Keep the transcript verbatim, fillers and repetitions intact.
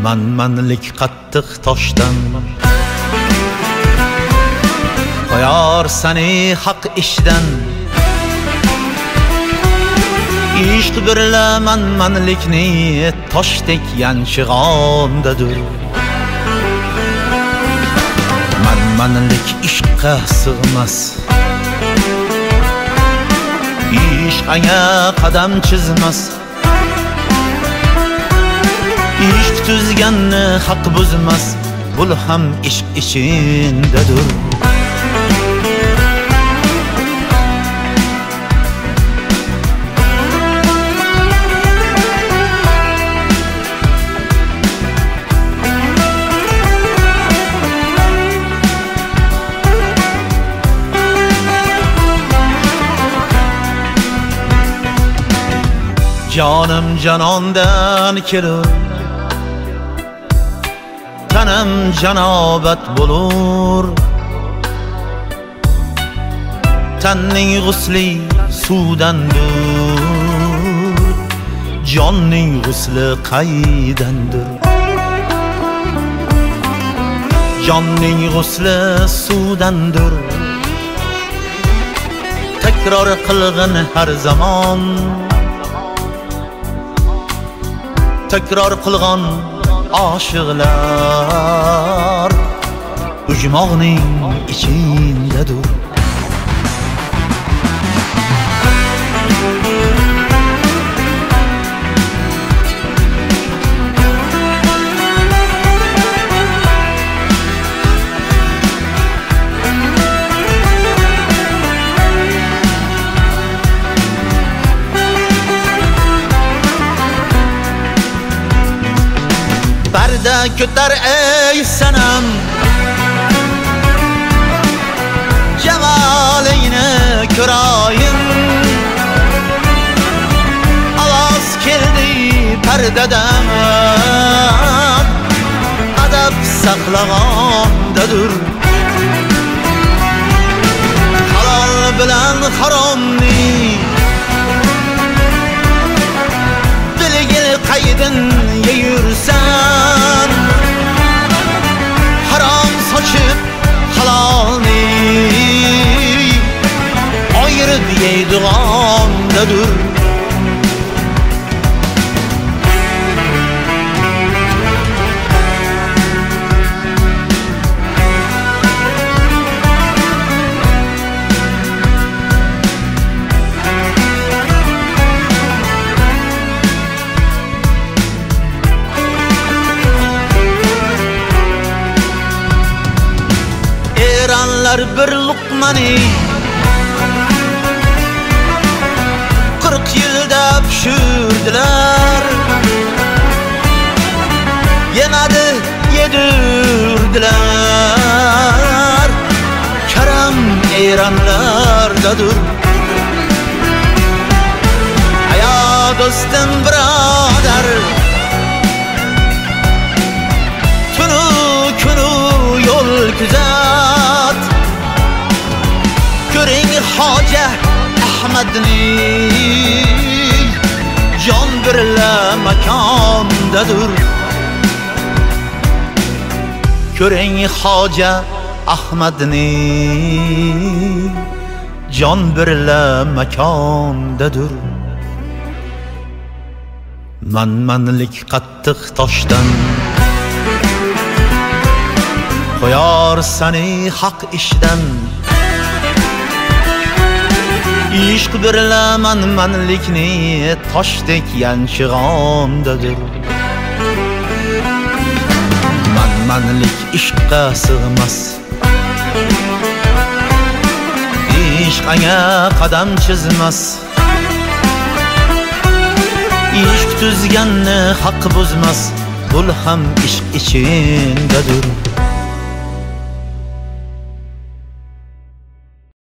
manmanlik qattiq toshdan qo'yar seni haq ishdan. Ishq birla manmanlikni toshdek yanchig'ondadir. Manmanlik ishqqa sig'mas, ishq anga qadam chizmas. Ishq tuzganni haq buzmas, bul ham ishq ichindadir. Canım canondan kelur, tanım canobat bulur. Tanning g'usli suvdandir, jonning g'usli qaydandir. Jonning g'usli suvdandir, takror qilg'in har zamon. Takror qilgan oshiqlar ujmoqning ichindadir. Parda ko'tar ey sanam, jamolingni ko'rayim. Ovoz keldi pardadan, adab saqlagandadir. Halol bilan haromni bilgil qaydin yeyursan. Harom sochib halolni ayirib yeydigandadir. Bir luqmani qirq yilda pishirdilar. Yemadi yedirdilar. Karam Eronlardadir. Ayo do'stim birodar, tunu kunu yo'l kuzat. Ko'ring Hoja Ahmadni, jon birla makondadir. Ko'ring Hoja Ahmadni, jon birla makondadir. Manmanlik qattiq toshdan qo'yar seni haq ishdan. Ishq birla manmanlikni toshdek yanchig'ondadir. Manmanlik ishqqa sig'mas, ishq anga qadam chizmas. Ishq tuzganni haq buzmas, bul ham ishq ichindadir.